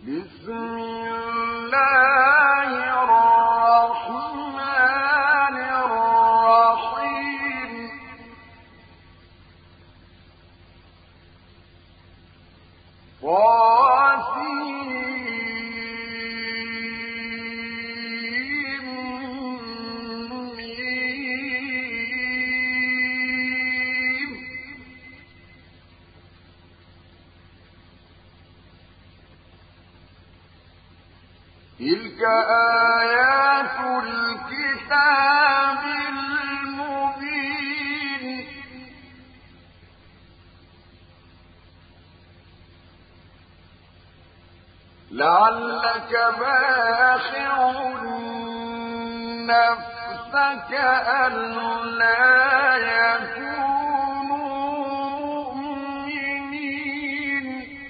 بسم الله الرحمن الرحيم تلك آيات الكتاب المبين لعلك باخع نفسك ألا يكونوا مؤمنين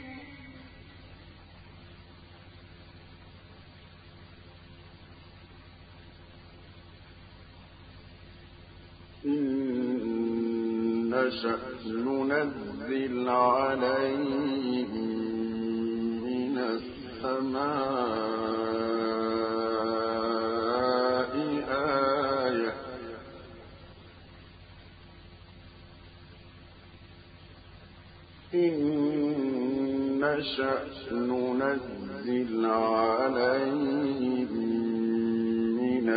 إن نشأ ننزل عليهم من السماء آية إن نشأ ننزل عليهم من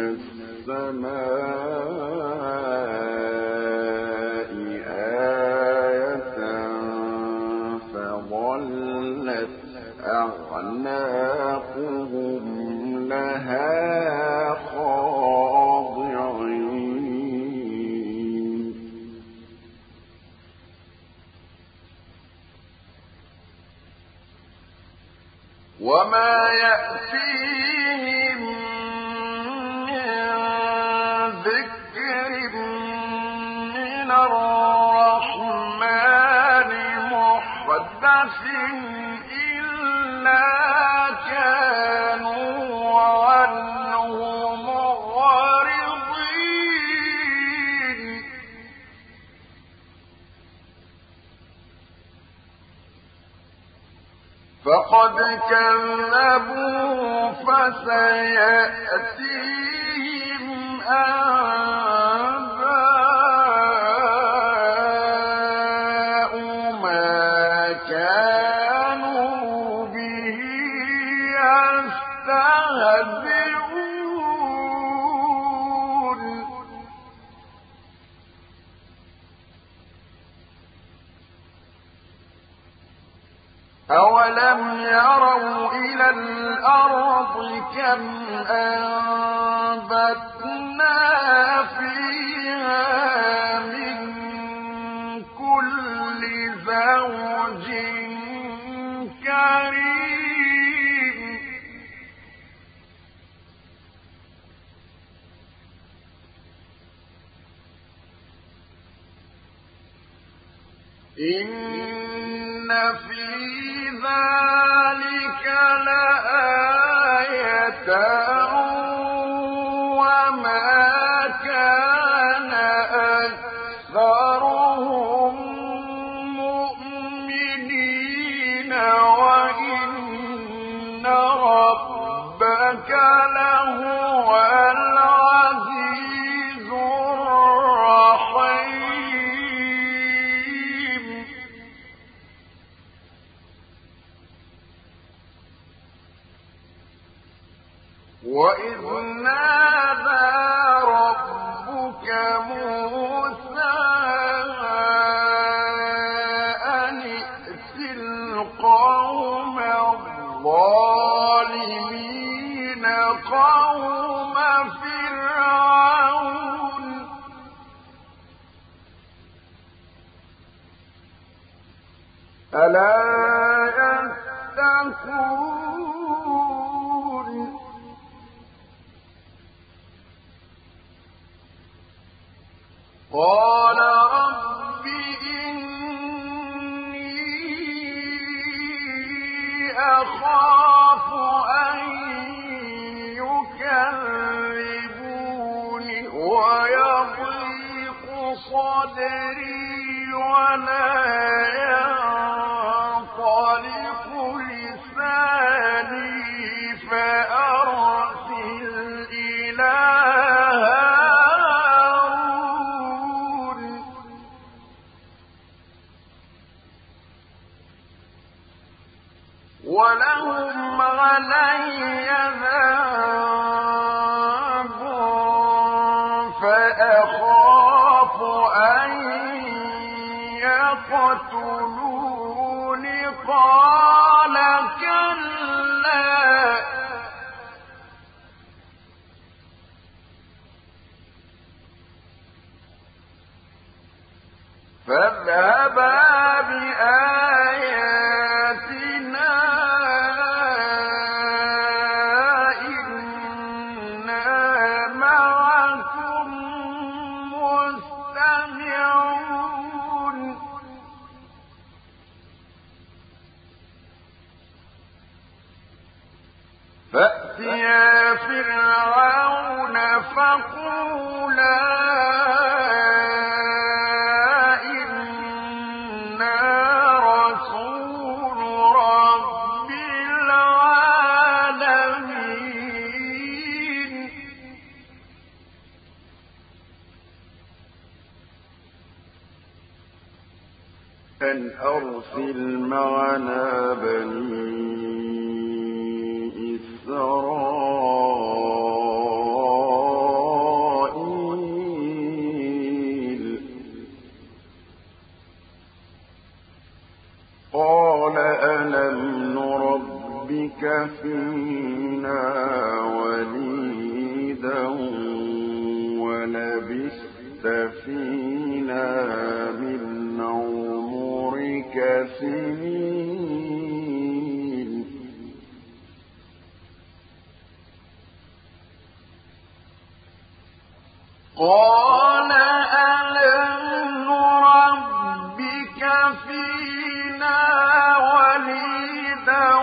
السماء آية فظلت أعناقهم لها خاضعين وما يأتيهم من ذكر من الرحمن محدث إلا كانوا عنه معرضين فقد كذبوا فسيأتيهم أنباء ما كانوا به يستهزئون أولم يروا إلى الأرض كم أنبتنا فيها من كل زوج كريم إن في ذلك لآية وما كان أكثرهم مؤمنين وإن ربك لهو العزيز الرحيم وإذ نادى ربك موسى أن ائت القوم الظالمين قوم فرعون ألا يتقون قال رب إني أخاف أن يكذبون ويضيق صدري ولا ينطلق لساني ولهم علي ذنب فأخاف أن يقتلون قال كلا فاذهبا بآياتنا إنا معكم مستمعون فأتيا فرعون فقولا أن أرسل معنا بني إسرائيل قال ألم نربك فينا وليدا ولبثت فينا من سنين قال ألم نربك فينا وليدا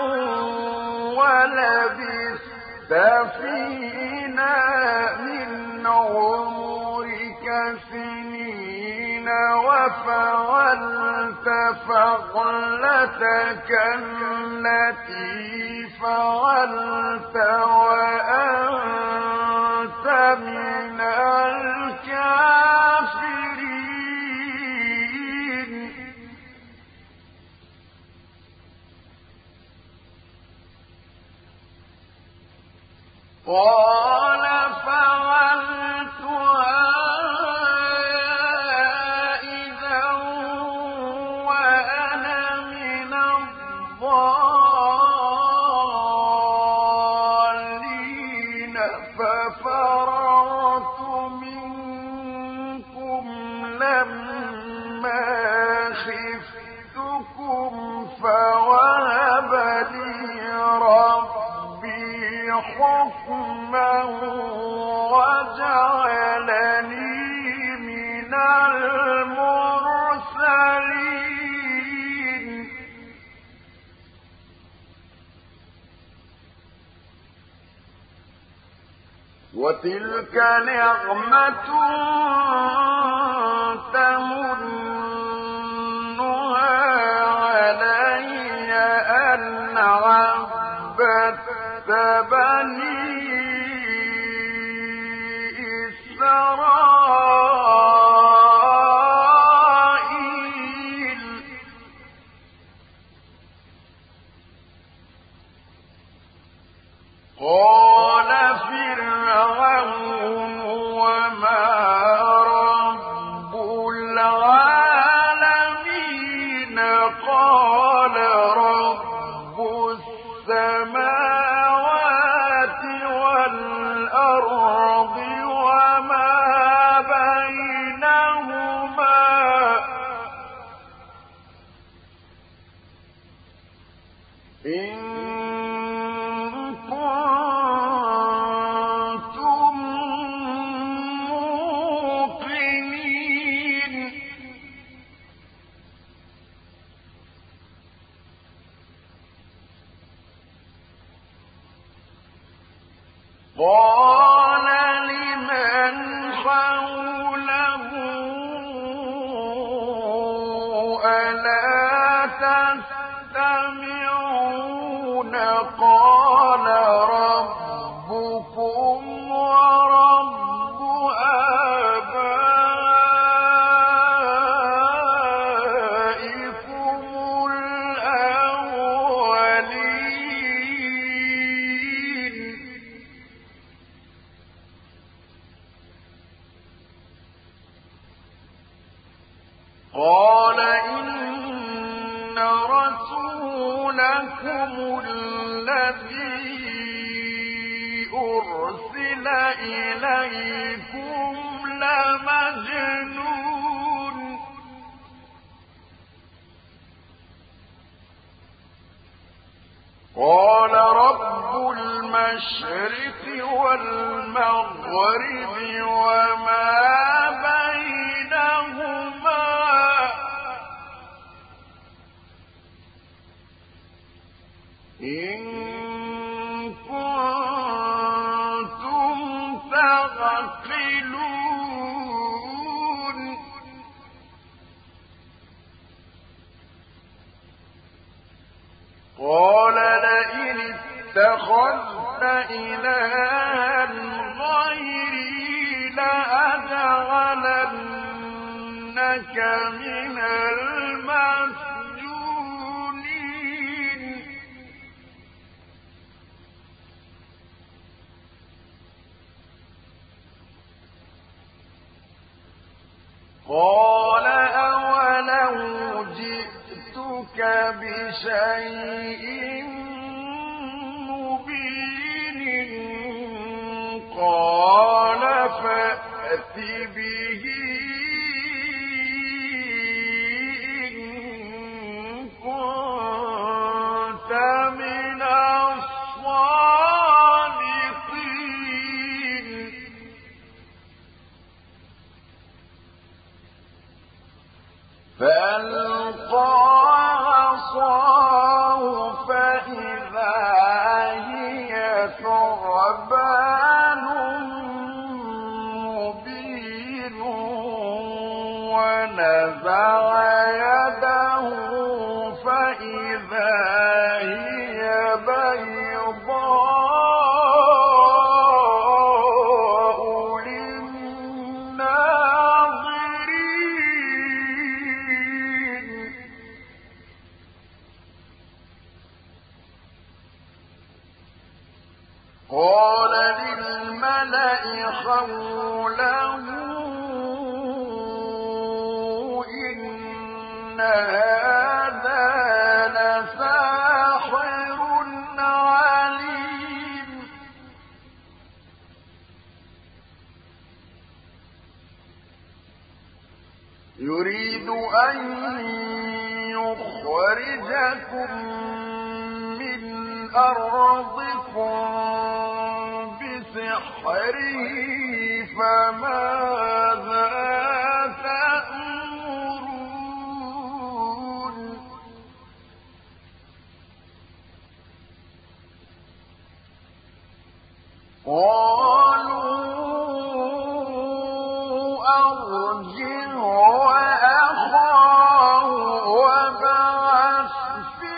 ولبثت فينا من عمرك سنين وفعلت فعلتك التي فعلت وأنت من الكافرين قال فعلتها الضالين ففررت منكم لما خفتكم فوهب لي ربي حكما وجعلني من المرسلين وتلك نعمة تمنها علي أن عبدت بني إسرائيل قال فرعون وما رب العالمين قال رب السماوات والأرض وما بينهما إن قال لمن حوله ألا تستمعون قال ربكم ورب آبائكم الأولين الذي أرسل إليكم لمجنون قال رب المشرق والمغرب وما بينهما إن كنتم تعقلون قال لئن اتخذت إلها غيري لأجعلنك من المسجونين قال أولو جئتك بشيء مبين قال فأت به إن كنت من الصادقين فألقى عصاه فإذا هي ثعبان مبين ونزع يده فإذا هي بيضاء للناظرين قال للملأ حوله إن هذا لساحر عليم يريد أن يخرجكم من أرضكم بسحره فماذا تأمرون قالوا أرجه وأخاه وابعث في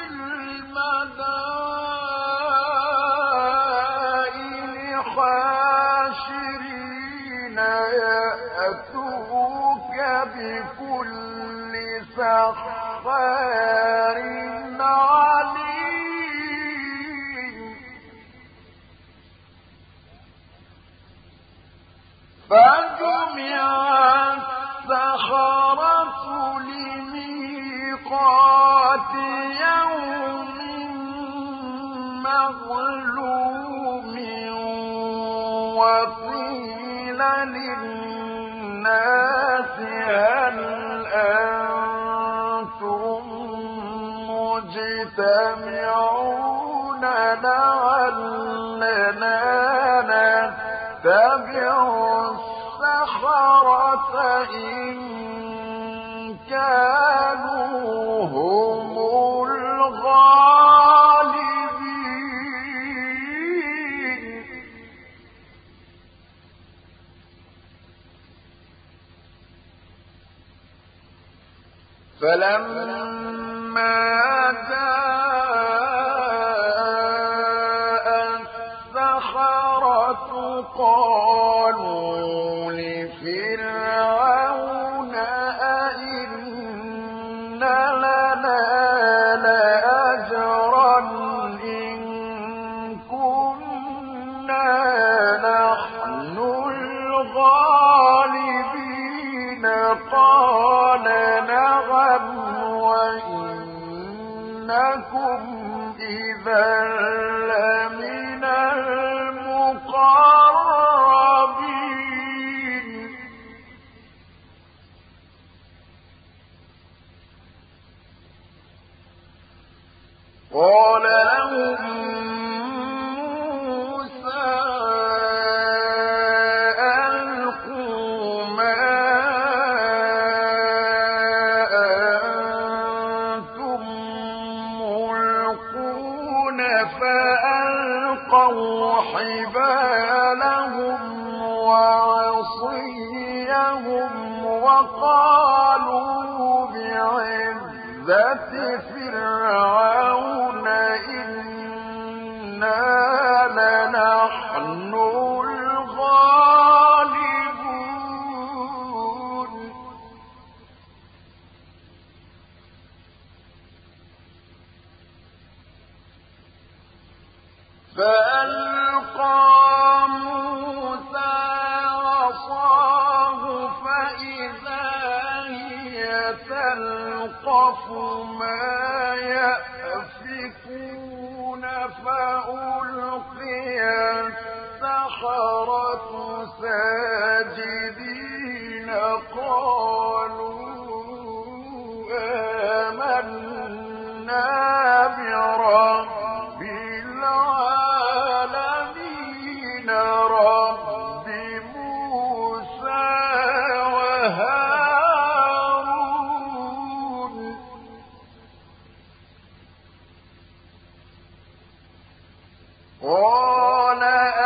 المدائن حاشرين يأتوك بكل سحار عليم فجمع السحرة لميقات يوم معلوم وقيل للناس هل أنتم مجتمعون لعلنا نتبع السحرة إن كانوا هم الغالبين فلما جاء السحرة قالوا لفرعون أئن لنا لأجرا إن كنا نحن الغالبين قال نعم وإنكم إذا لمن المقربين قال لهم حبالهم وعصيهم وقالوا بعزة فرعون إنا لنحن الغالبون فألقى موسى عصاه فإذا هي تلقف ما يأفكون فألقي السحرة ساجدين قالوا آمنا برب العالمين رب موسى وهارون قال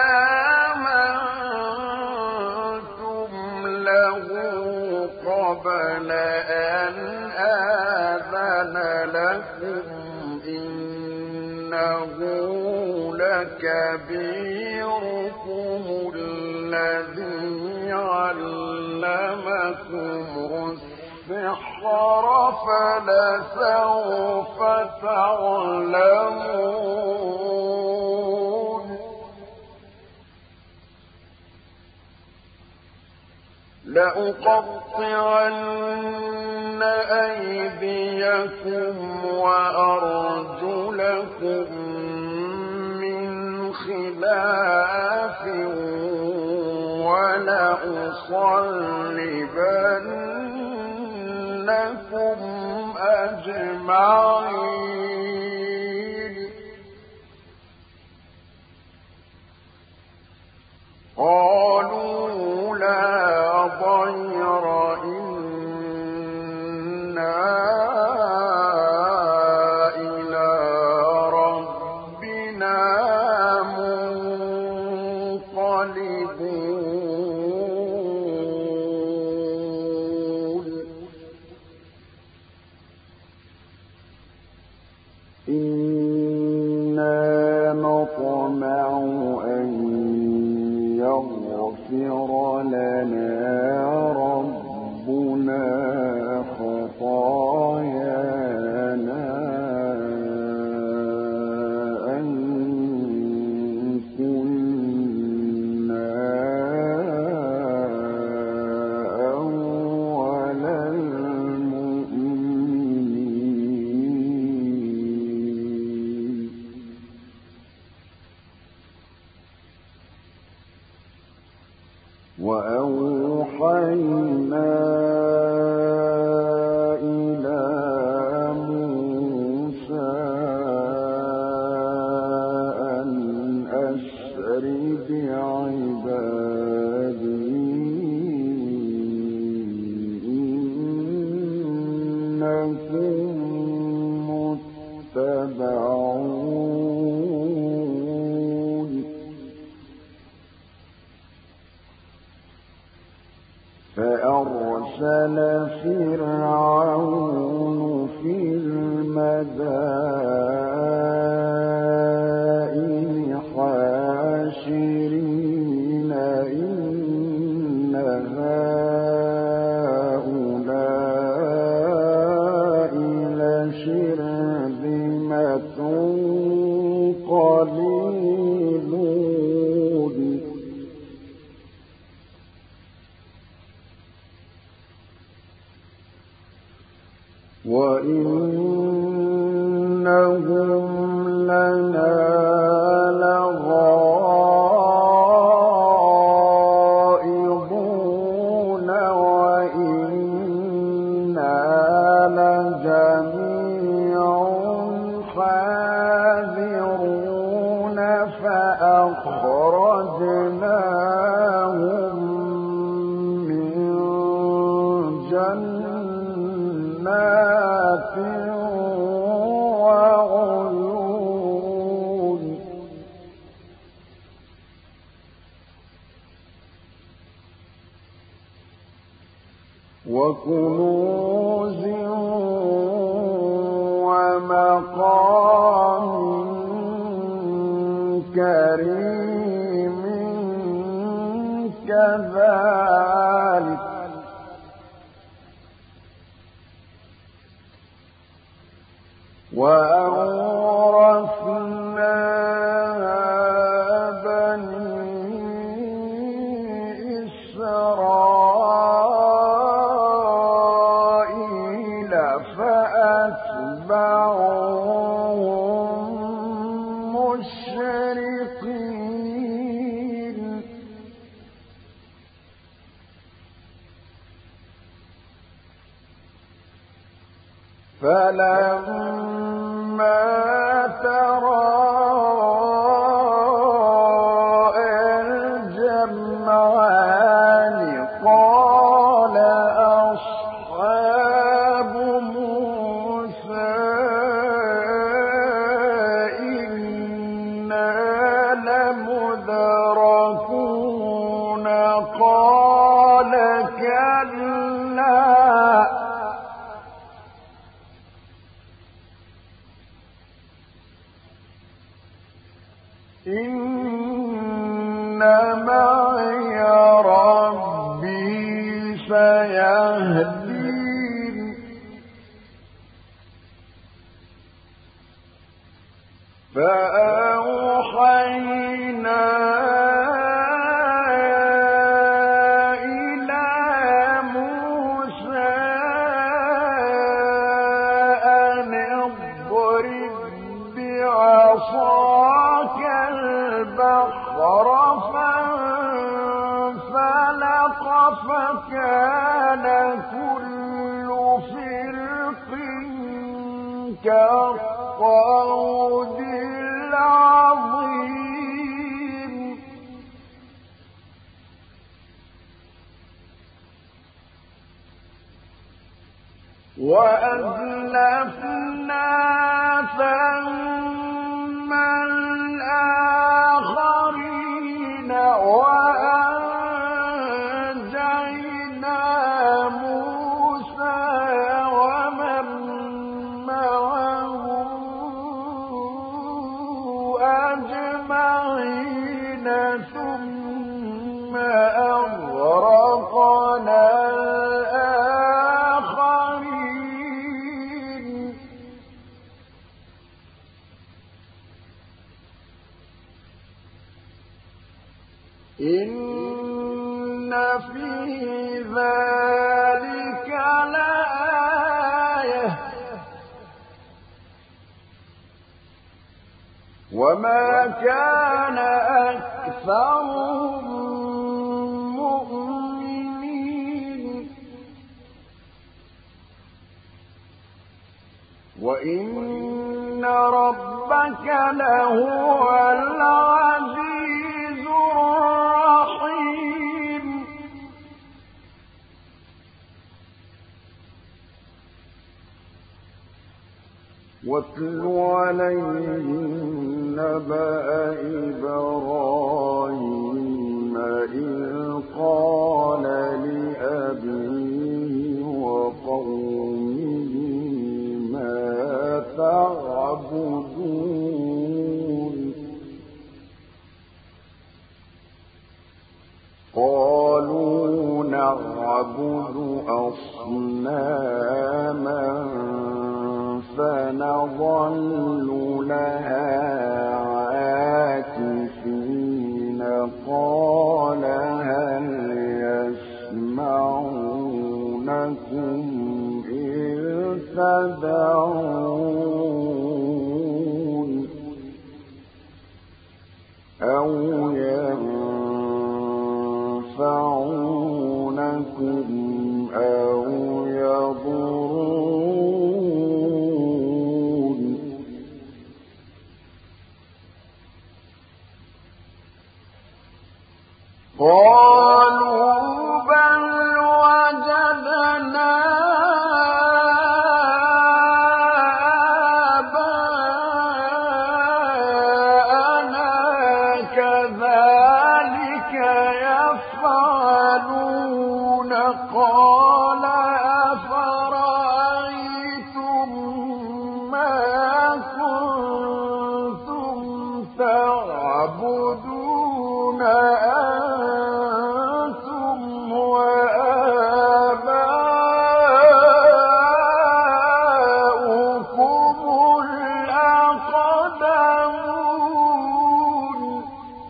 آمنتم له قبل أن آذن لكم إنه لكبيركم الذي علمكم السحر فلسوف تعلمون لأقطعن أيديكم وأرجلكم من خلاف ولأصلبنكم أجمعين قالوا لا ضير إنا إلى ربنا منقلبون إنا نطمع أن يغفر لنا ربنا خطايانا أن كنا أول المؤمنين وأوحينا إلى موسى أن أسر بعبادي إنكم متبعون فأرسل فرعون في المدائن حاشرين إن هؤلاء لشرذمة قليلون أخرجناهم من جنات وعيون وكنوز ومقام كريم كذلك وأورثناها بني إسرائيل فأتبعوهم مشرقين فلما تراءى الجمعان قال أصحاب موسى إنا لمدركون قال كلا إن معي ربي سيهدين فأوحينا إلى موسى أن اضرب بعصاك البحر فانفلق فكان كل فرق كالطود العظيم وأزلفنا ثم الآخرين وأنجينا موسى ومن معه أجمعين ثم أغرقنا الآخرين إن في ذلك لآية وما كان أكثرهم مؤمنين وإن ربك لهو العزيز الرحيم واتل عليهم نبأ إبراهيم إذ قال لأبيه وقومه ما تعبدون قالوا نعبد أصناما فنظل لها عاكفين قال هل يسمعونكم إذ تدعون أو ينفعونكم أو يضرون قالوا بل وجدنا آباءنا كذلك يفعلون قال أفرأيتم ما كنتم تعبدون أنتم وآباؤكم الأقدمون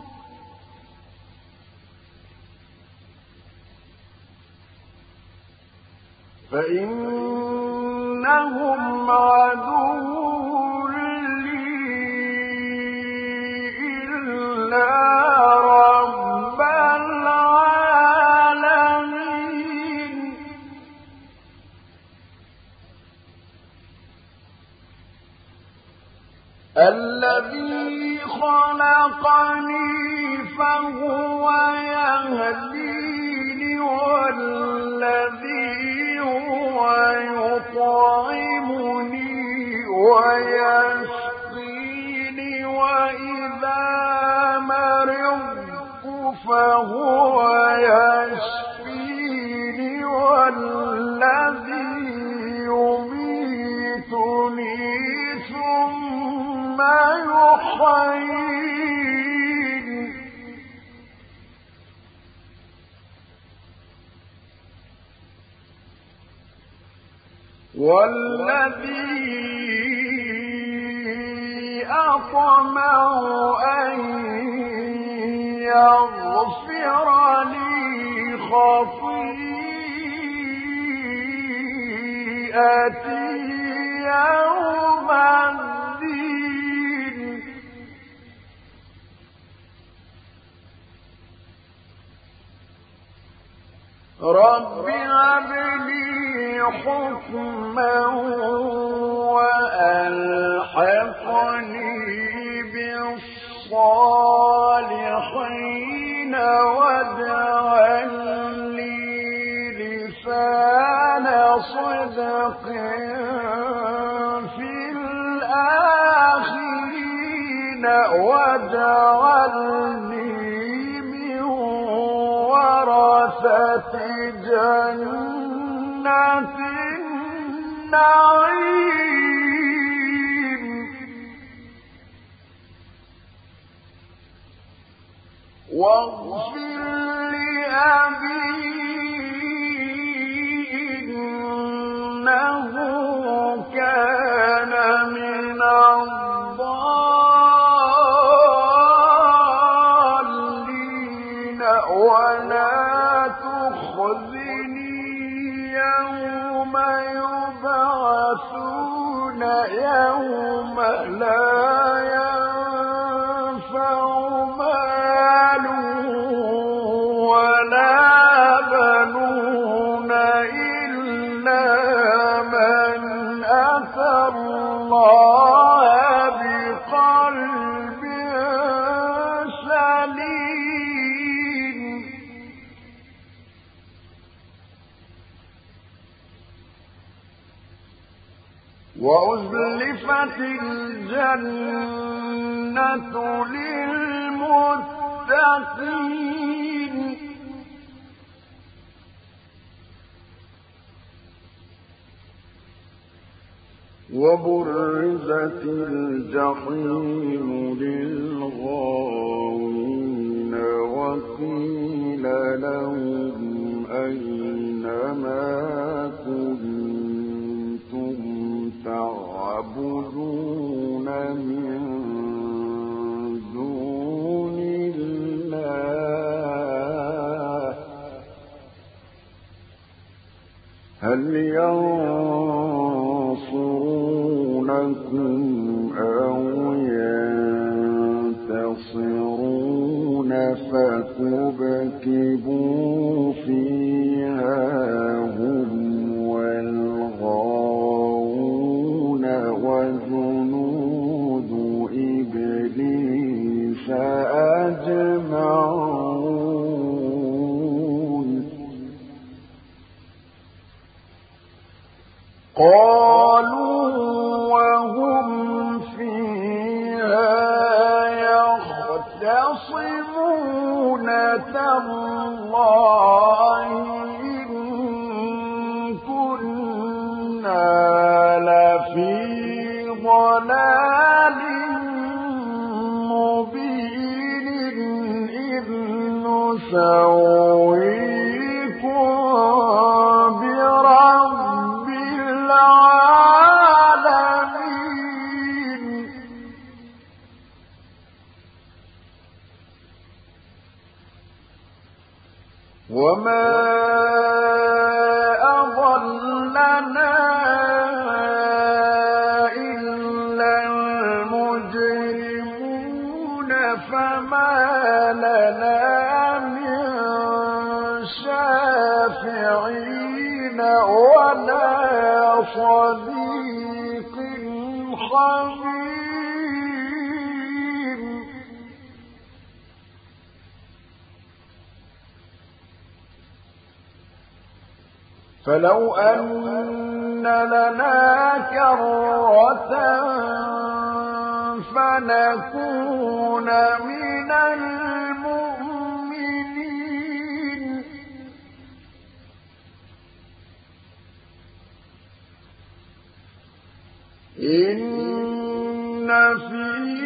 فإنهم عدو لي إلا رب العالمين الذي خلقني فهو يهديني والذي هو يطعمني ويسقيني وإذا مرضت فهو يشفيني والذي يميتني ثم يحييني والذي أطمع أن يغفر لي خطيئتي يوم الدين رب هب لي حكما وألحقني بالصالحين واجعل لي لسان صدق في الآخرين واجعلني من ورثة جنة النعيم واغفر لأبي إنه كان من الضالين ولا تخزني يوم يبعثون يوم لا ينفع مال ولا بنون إلا من أتى الله بقلب سليم وأزلفت الجنة للمتقين وبرزت الجحيم للغاوين وقيل لهم أين ما كنتم تعبدون من دون الله هل ينصرونكم أو ينتصرون فكبكبوا فيها هم والغاوون وجنود إبليس أجمعون يختصمون تالله إن كنا لفي ضلال مبين إذ نسويكم برب العالمين وما أضلنا إلا المجرمون فما لنا من شافعين ولا صديق حميم فلو أن لنا كرة فنكون من المؤمنين إن في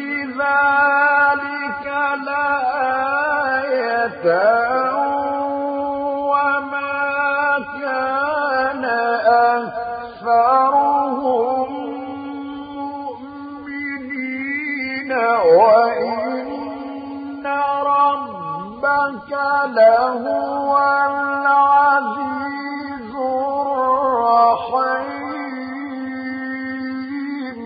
ذلك لآية أكثرهم مؤمنين وإن ربك لهو العزيز الرحيم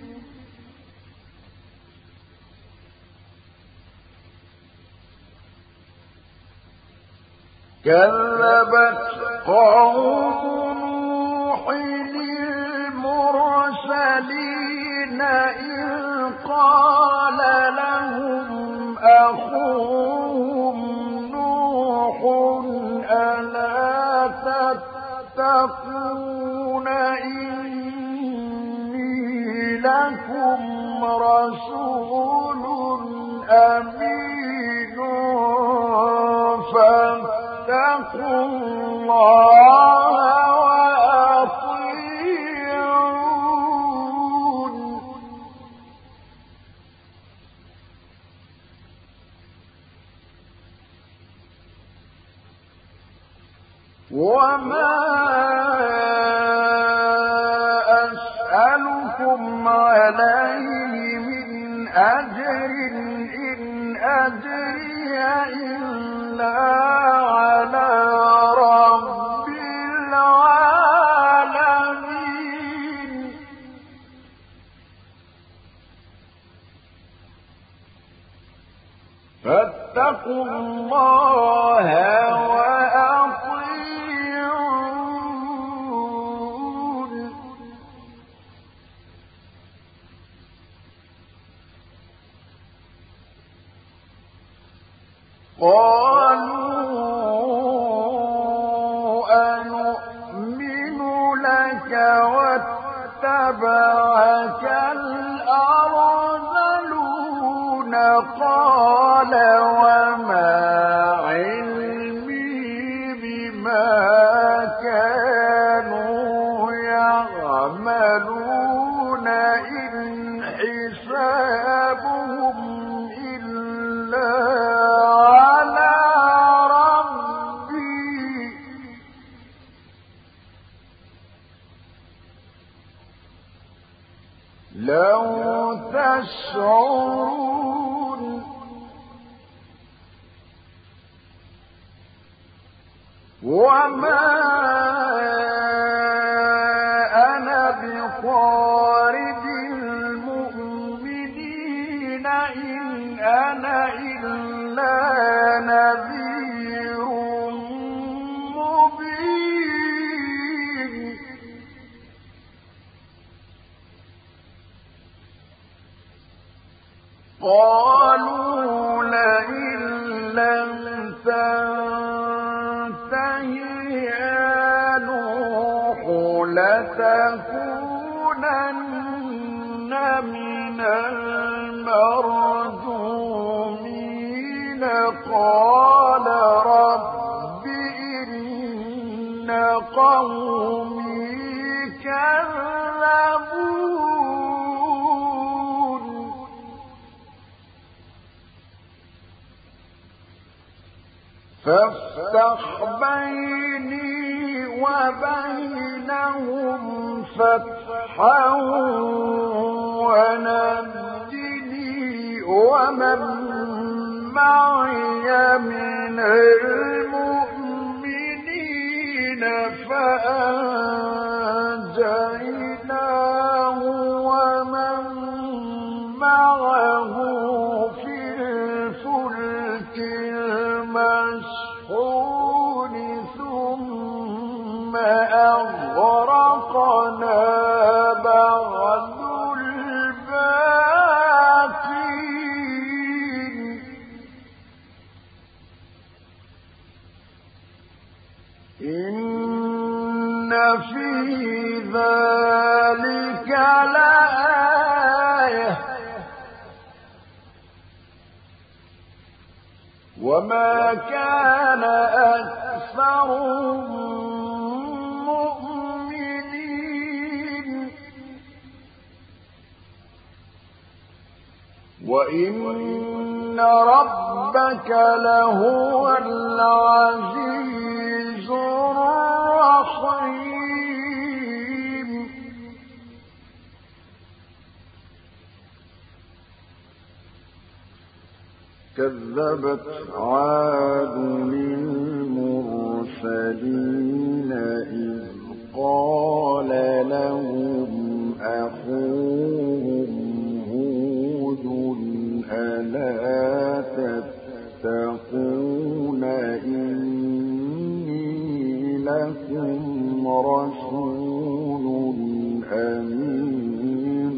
كذبت قوم المرسلين إذ قال لهم أخوهم نوح ألا تتقون إني لكم رسول أمين فاتقوا الله وما أسألكم عليه من أجر إن أجري إلا على رب العالمين فاتقوا الله قالوا أنؤمن لك واتبعك الأرذلون قال وما علمي بما كانوا يعملون إن حسابهم إلا لو تشعرون وما أنا بطارد المؤمنين إن أنا إلا نذير مبين قالوا لئن لم تنته يا نوح لتكونن من المرجومين قال رب إن قومي كذبون فافتح بيني وبينهم فتحا ونجني ومن معي من المؤمنين فأنجيناه ومن معه في الفلك المشحون ثم أغرقنا بعد الباقين إن في ذلك لآية وما كان أكثرهم مؤمنين وإن ربك لهو العزيز الرحيم كذبت عاد للمرسلين إذ قال لهم أخوهم هود ألا تتقون إني لكم رسول أمين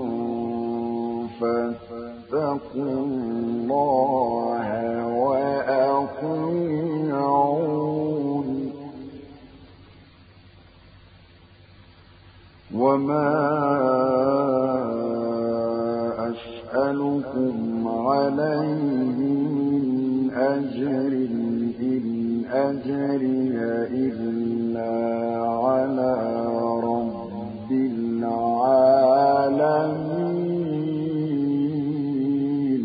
فاتقوا الله وأطيعون وما أسألكم عليه من أجر إن أجري إلا على رب العالمين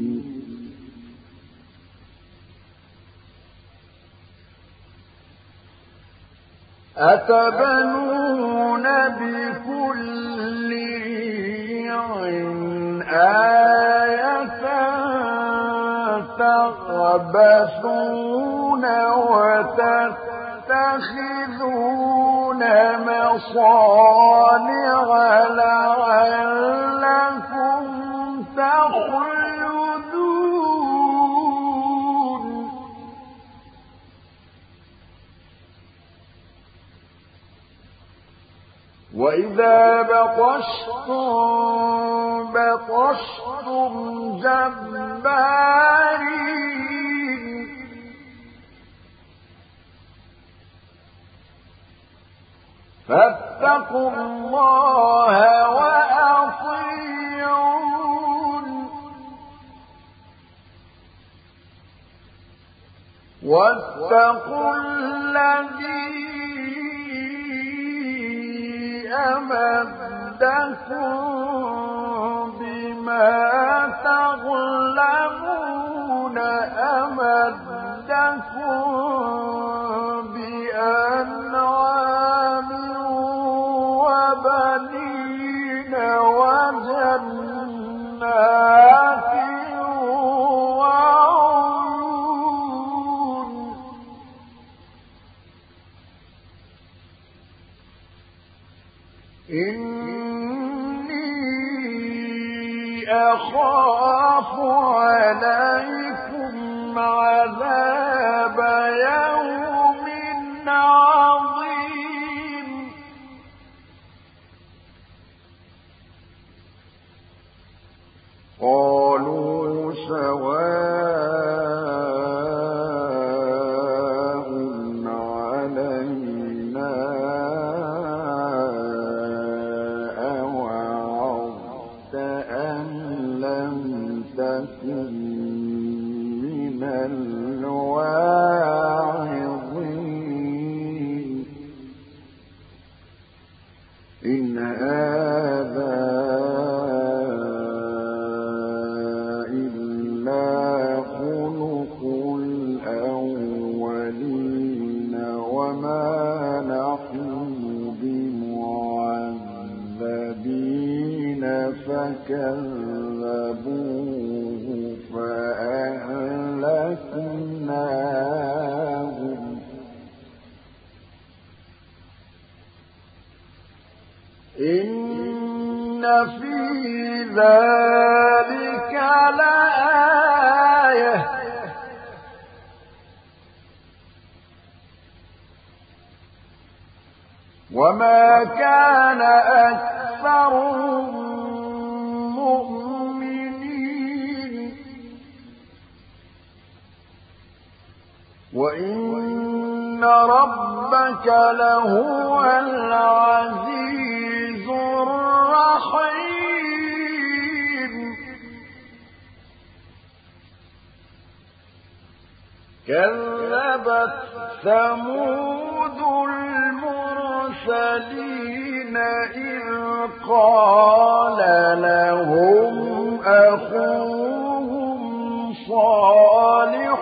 أتبنون بكل ريع آية تخبثون وتتخذون مصانع لعلكم تخلدون وإذا بطشتم جبارين فاتقوا الله وأطيعون واتقوا الذي أمدكم بما تغلبون أمدكم بأنعام وبنين وجنات وعيون إني أخاف عليكم عذاب الواعظين إن هذا إلا خلق الأولين وما نحن بمعذبين فكذبوه فأهلكناهم إن في ذلك لآية وما كان أكثرهم مؤمنين وإن ربك لهو العزيز الرحيم كذبت ثمود المرسلين إذ قال لهم أخوهم صالح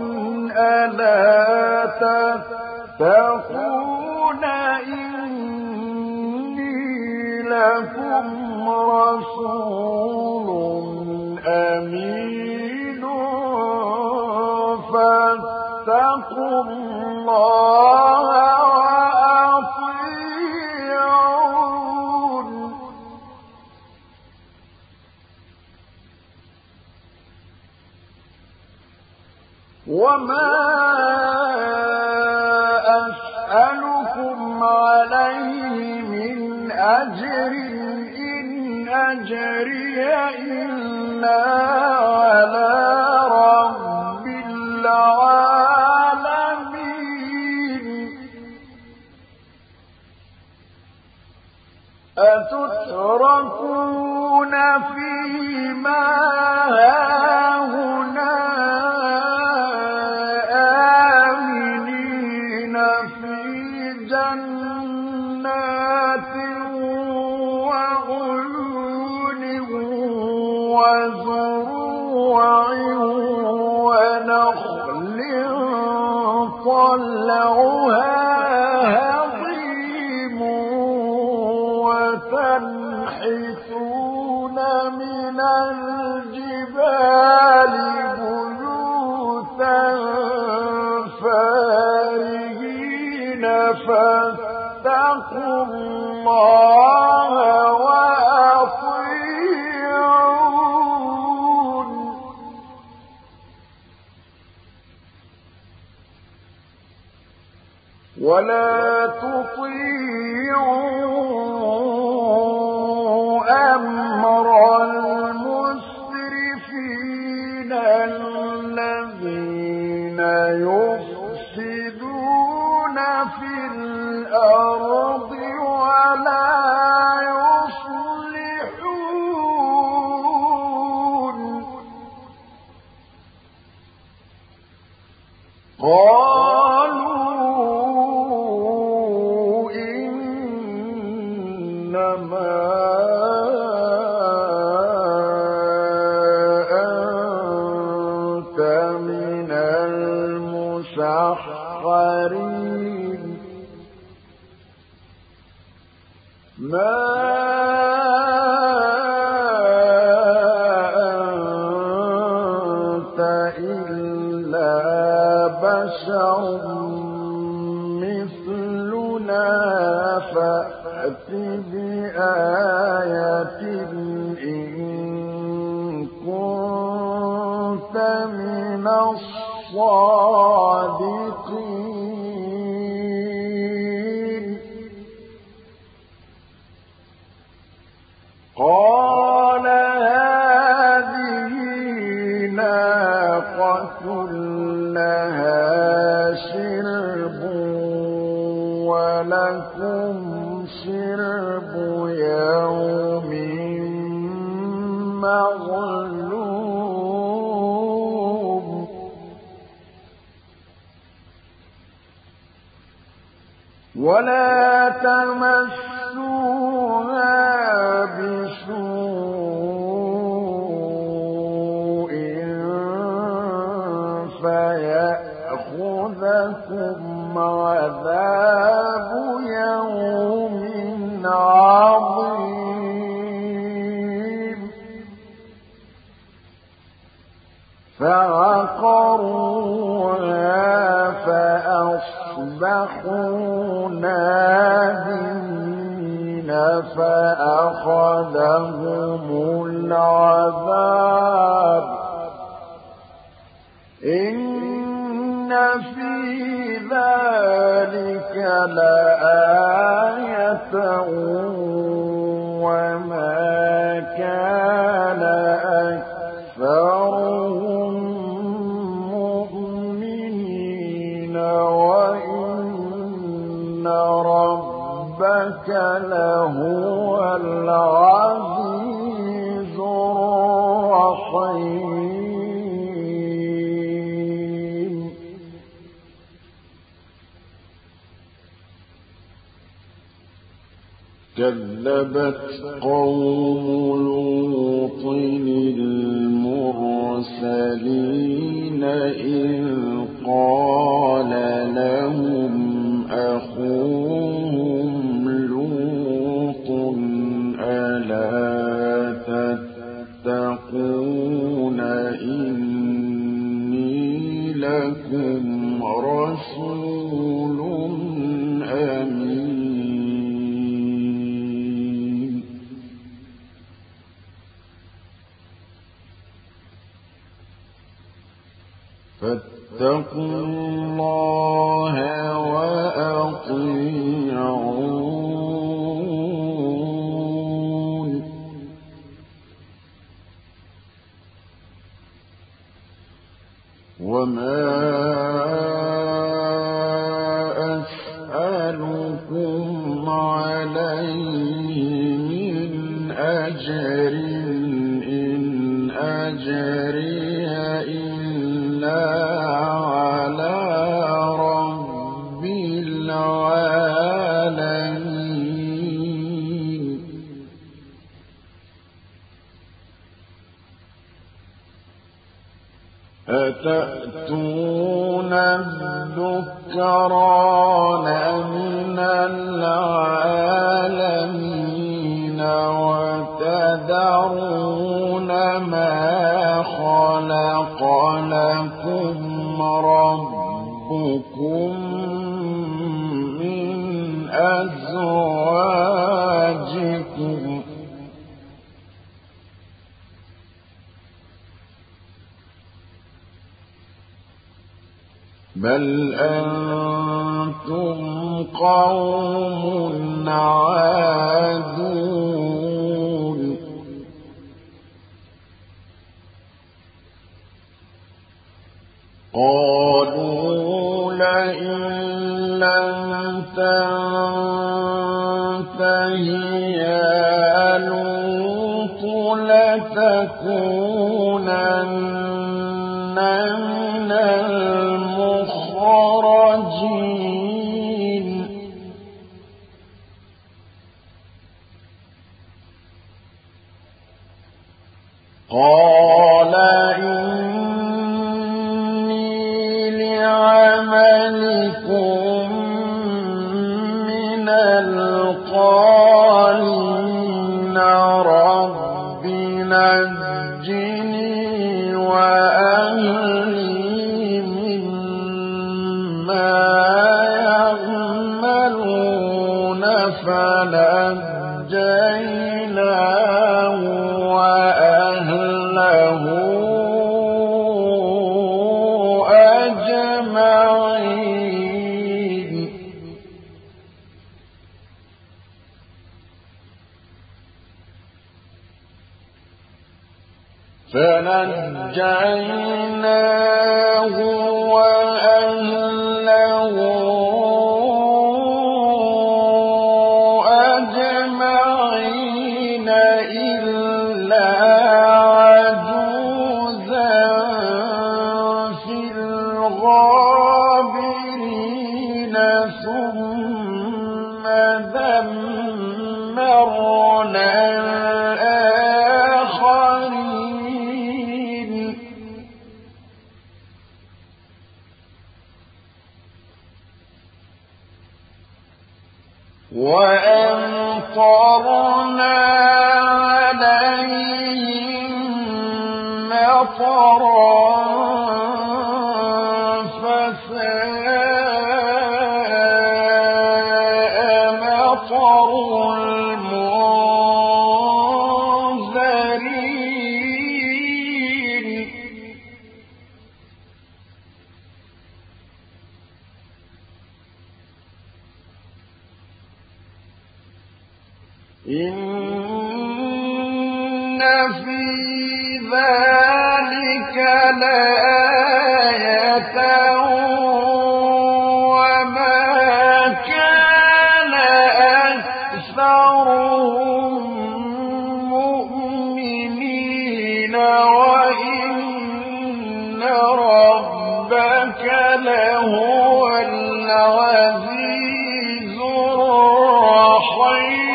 ألا تتقون إني لكم رسول أمين فاتقوا الله وأطيعون وما أسألكم عليه من أجر إن أجري إلا على رب العالمين أتتركون فيما هاهنا آمنين في جنات وعيون وزروع ونخل طلعها هضيم وتنحتون من الجبال بيوتا فارهين فاتقوا الله وأطيعون ولا تطيعوا أمر المسرفين الذين يفسدون في الأرض ولا يصلحون قالوا إنما أنت من المسحرين ما أنت إلا بشر مثلنا فأت بآية إن كنت من الصادقين قال هذه ناقة لها شرب ولكم شرب يوم معلوم ولا تمسوها بسوء فيأخذكم عذاب يوم عظيم فعقروها فأصبحوا نادمين فأخذهم العذاب إن في ذلك لآية وما كان أكثرهم مؤمنين وإن ربك لهو العزيز الرحيم كذبت قوم لوط المرسلين إذ قال لهم أخوهم لوط ألا تتقون إني لكم رسول أمين فاتقوا الله وأطيعون وما أسألكم عليه من أجر إن أجري إلا على رب العالمين أتأتون الذكران من العالمين وتذرون ما خلق لكم ربكم من أزواجكم بل أنتم قوم عادون قالوا لئن لم تنته يا لوط لتكونن من المخرجين قال إني لعملكم من القالين رب نجني وأهلي مما يعملون فنجيناه وأهله أجمعين فنجيناه وأهله أجمعين إلا عجوزا في الغابرين ثم وأمطرنا عليهم مطرا فساء مطر المنذرين إن في ذلك لآية وما كان أكثرهم مؤمنين وإن ربك لهو العزيز الرحيم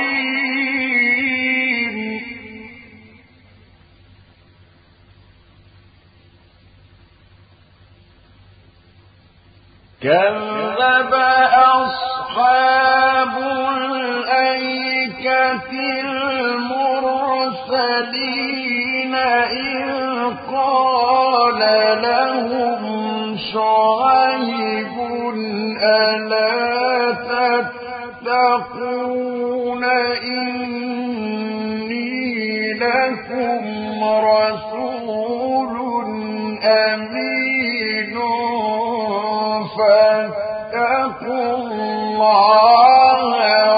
كذب أصحاب الأيكة المرسلين إذ قال لهم شعيب ألا تتقون إني لكم رسول أمين فاتقوا الله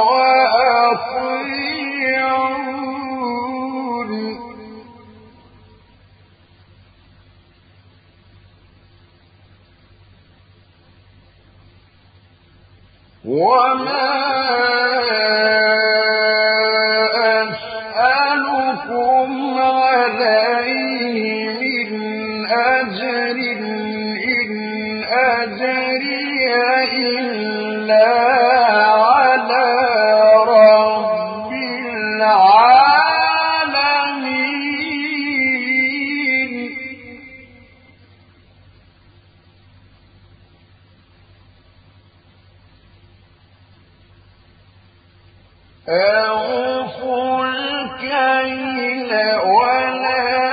وأطيعون وما أسألكم عليه من أجر إن أجري إلا على رب العالمين أوفوا الكيل ولا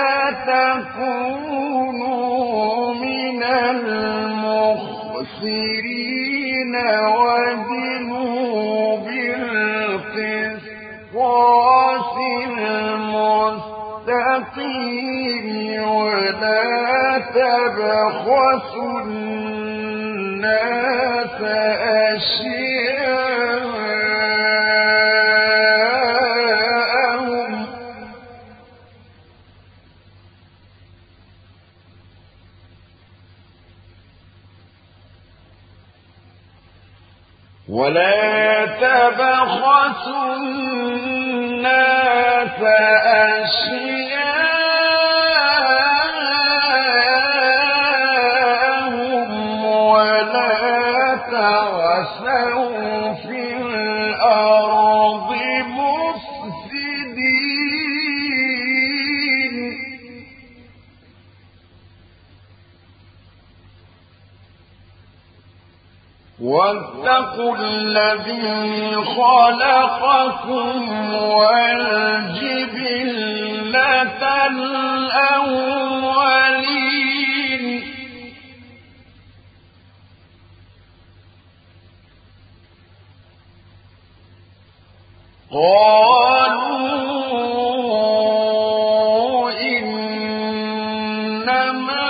تكونوا من المخسرين وزنوا بالقسطاس المستقيم ولا تبخسوا الناس أشياءهم ولا تعثوا في الأرض مفسدين واتقوا الذي خلقكم والجبلة الأولين قالوا إنما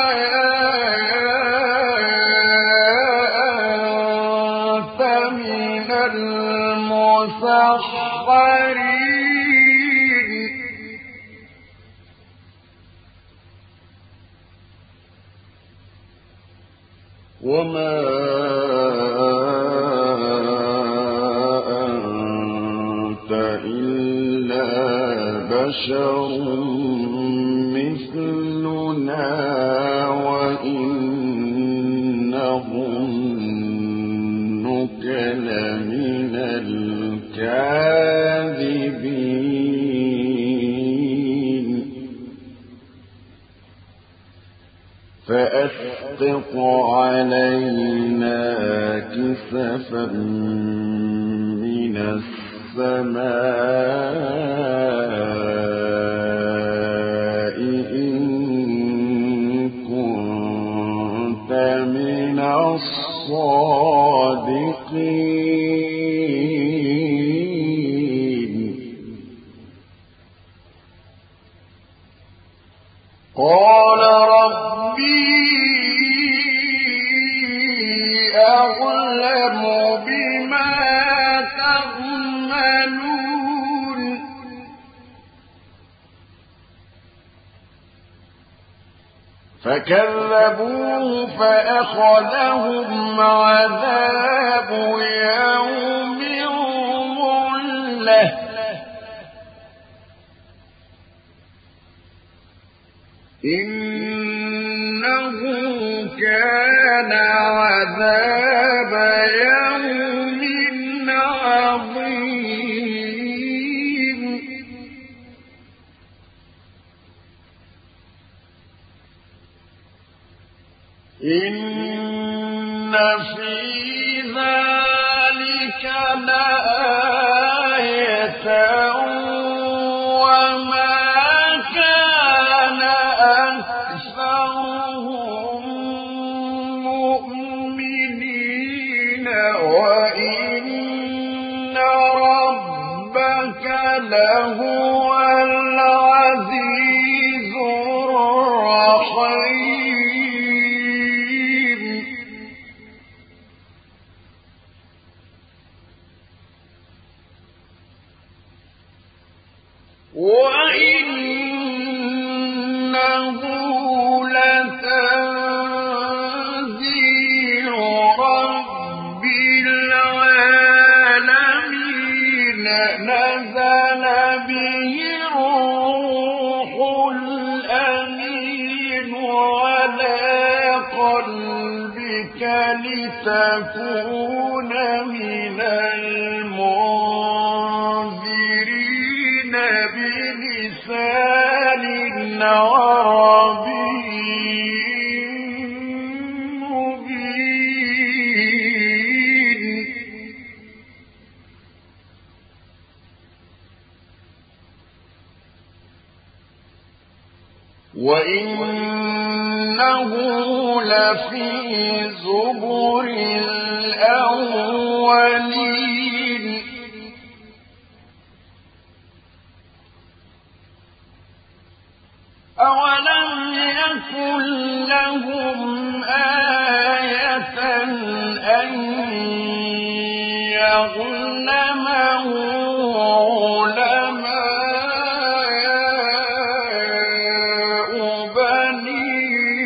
أنت من المسخرين وما إلا بشر مثلنا وإن نظنك لمن الكاذبين فأسقط علينا كسفا من من السماء إن كنت من الصادقين قال ربي أعلم بما تعملون فكذبوه فأخذهم عذاب يوم الظلة إنه كان عذاب يوم عظيم إن في ذلك لآية لهو العزيز الرحيم وإنه لتنزيل رب العالمين نزل به الروح الأمين على قلبك لتكون من المنذرين بلسان عربي مبين وإنه لفي زبر الأولين أولم يكن لهم آية أن يعلمه علماء بني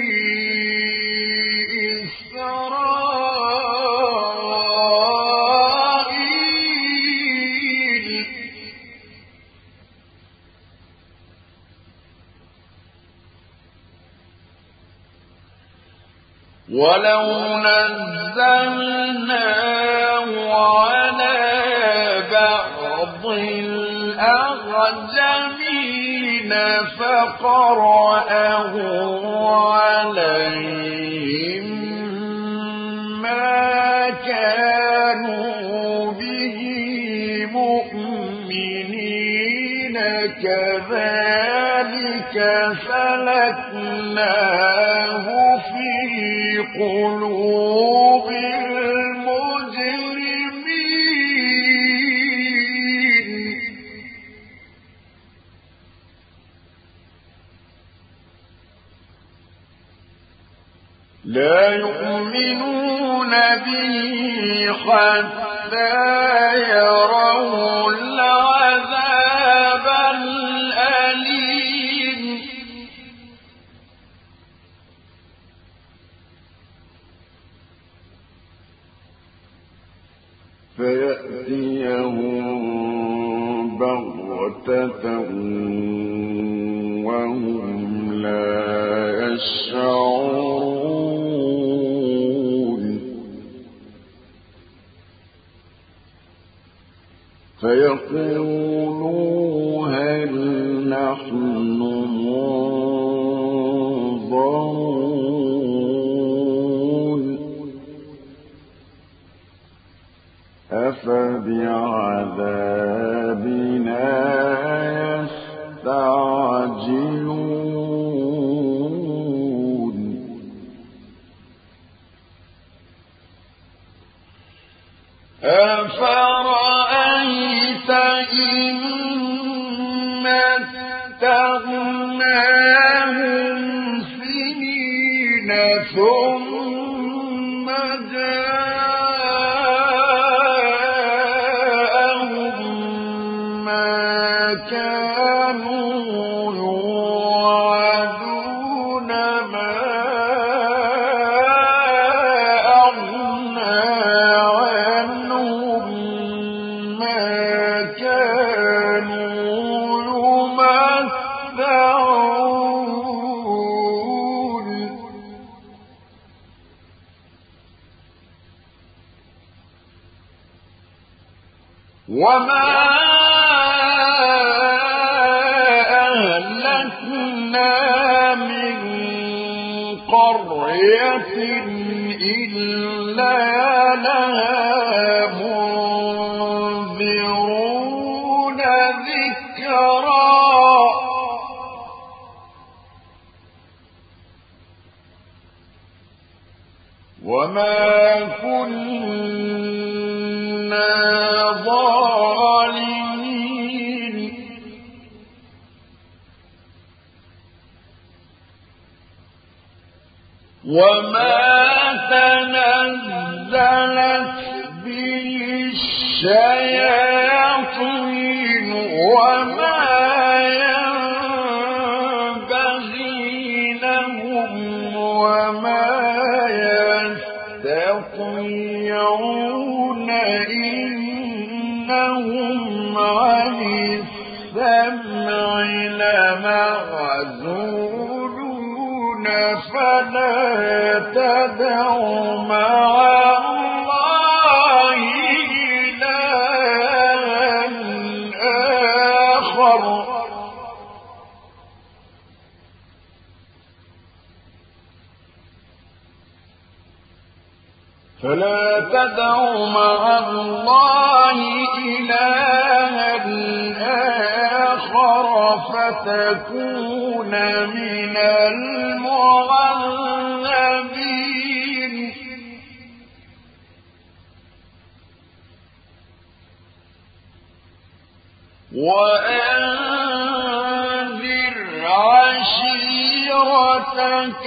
إسرائيل ولو نزلناه على بعض الأعجمين فقرأه عليهم ما كانوا به مؤمنين كذلك سلكناه في قلوب المجرمين لا يؤمنون به حتى يروا العذاب الأليم فيأتيهم بغتة وهم لا يشعرون فيقولوا هل نحن منظرون أفبعذابنا أفرأيت إن متعناهم سنين ثم جاءهم ما كانوا يوعدون ما أغنى عنهم ما كانوا يمتعون وما أهلكنا من قرية إلا لها منذرون ذكرا وما كنا ظالمين وما تنزلت به الشياطين وما ينبغي لهم وما يستطيعون إنهم عن السمع لمعزولون فلا تدع مع الله إلها آخر فلا تدع مع الله إلها آخر فتكون من المعذبين وأنذر عشيرتك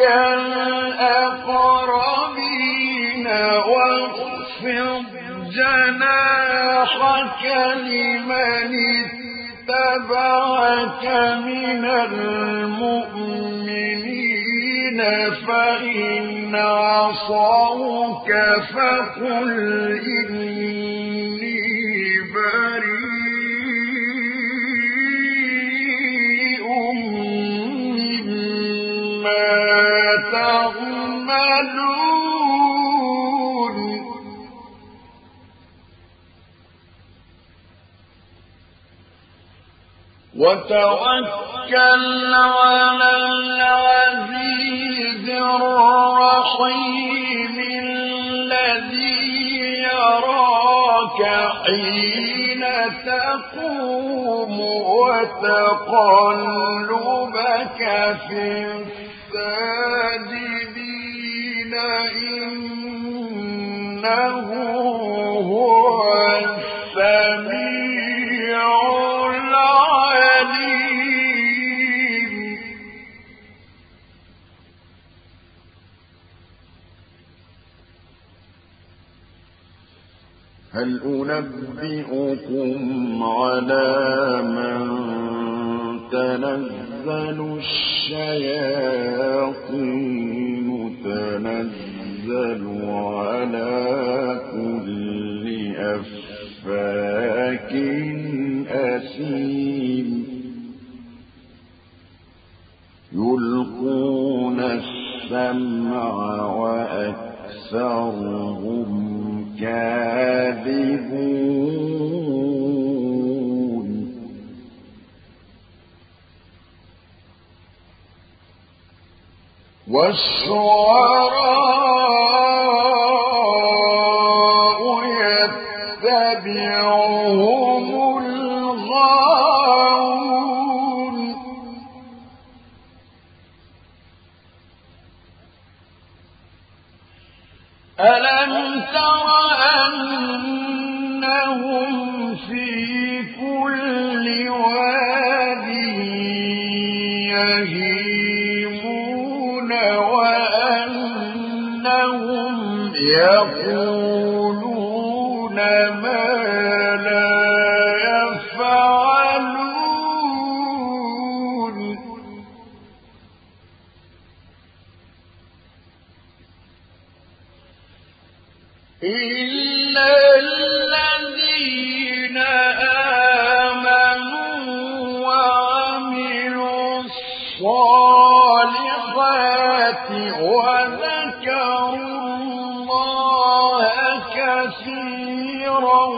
الأقربين واخفض جناحك لمن اتبعك من المؤمنين فإن عصوك فقل إني بريء مما تعملون وتوكل على العزيز الرحيم الذي يراك حين تقوم وتقلبك في الساجدين إنه هو السميع العليم هل أنبئكم على من تنزل الشياطين تنزل على كل أفاك أثيم يلقون السمع وأكثرهم كاذبون والشعراء يتبعهم الغاوون ألم تر أن إنهم يقولون ما لا يفعلون إلا الذين آمنوا وعملوا الصالحات وذكروا الله كثيرا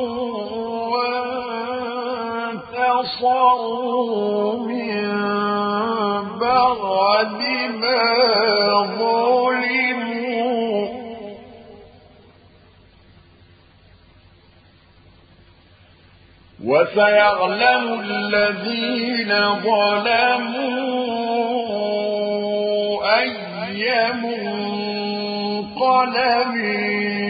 وانتصروا من بعد ما ظلموا وسيعلم الذين ظلموا أي منقلب